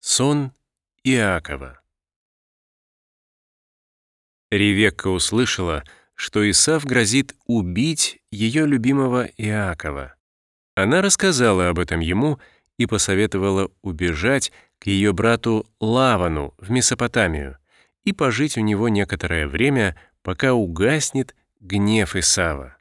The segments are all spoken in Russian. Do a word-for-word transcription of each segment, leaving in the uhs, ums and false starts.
Сон Иакова. Ревекка услышала, что Исав грозит убить ее любимого Иакова. Она рассказала об этом ему и посоветовала убежать к ее брату Лавану в Месопотамию и пожить у него некоторое время, пока угаснет гнев Исава.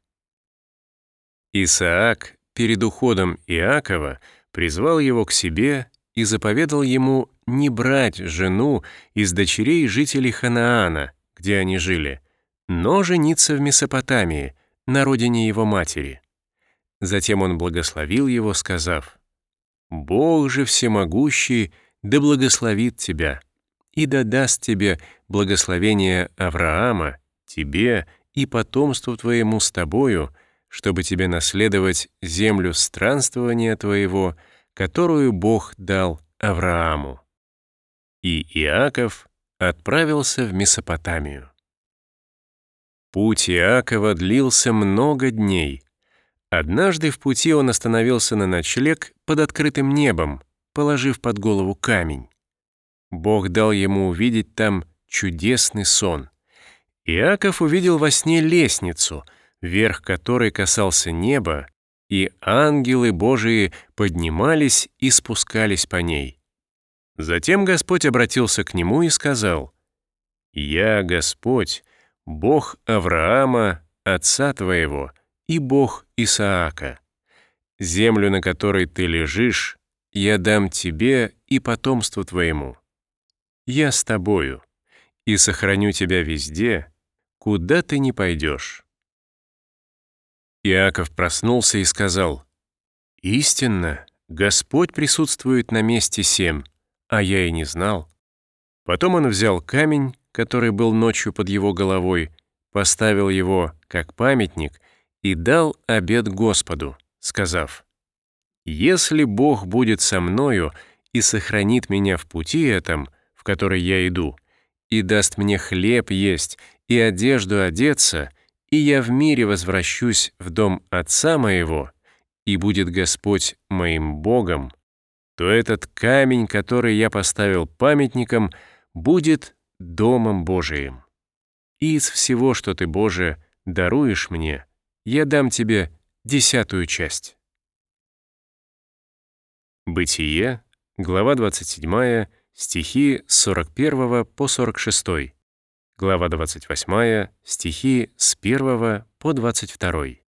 Исаак перед уходом Иакова призвал его к себе и заповедал ему не брать жену из дочерей жителей Ханаана, где они жили, но жениться в Месопотамии, на родине его матери. Затем он благословил его, сказав: «Бог же всемогущий да благословит тебя и да даст тебе благословение Авраама, тебе и потомству твоему с тобою, чтобы тебе наследовать землю странствования твоего, которую Бог дал Аврааму». И Иаков отправился в Месопотамию. Путь Иакова длился много дней. Однажды в пути он остановился на ночлег под открытым небом, положив под голову камень. Бог дал ему увидеть там чудесный сон. Иаков увидел во сне лестницу, верх которой касался неба, и ангелы Божии поднимались и спускались по ней. Затем Господь обратился к нему и сказал: «Я Господь, Бог Авраама, отца твоего, и Бог Исаака. Землю, на которой ты лежишь, я дам тебе и потомству твоему. Я с тобою, и сохраню тебя везде, куда ты ни пойдешь». Иаков проснулся и сказал: «Истинно, Господь присутствует на месте сем, а я и не знал». Потом он взял камень, который был ночью под его головой, поставил его как памятник и дал обет Господу, сказав: «Если Бог будет со мною и сохранит меня в пути этом, в который я иду, и даст мне хлеб есть и одежду одеться, и я в мире возвращусь в дом отца моего, и будет Господь моим Богом, то этот камень, который я поставил памятником, будет домом Божиим. И из всего, что ты, Боже, даруешь мне, я дам тебе десятую часть». Бытие, глава двадцать седьмая, стихи с сорок первого по сорок шестой, глава двадцать восьмая, стихи с первого по двадцать второй.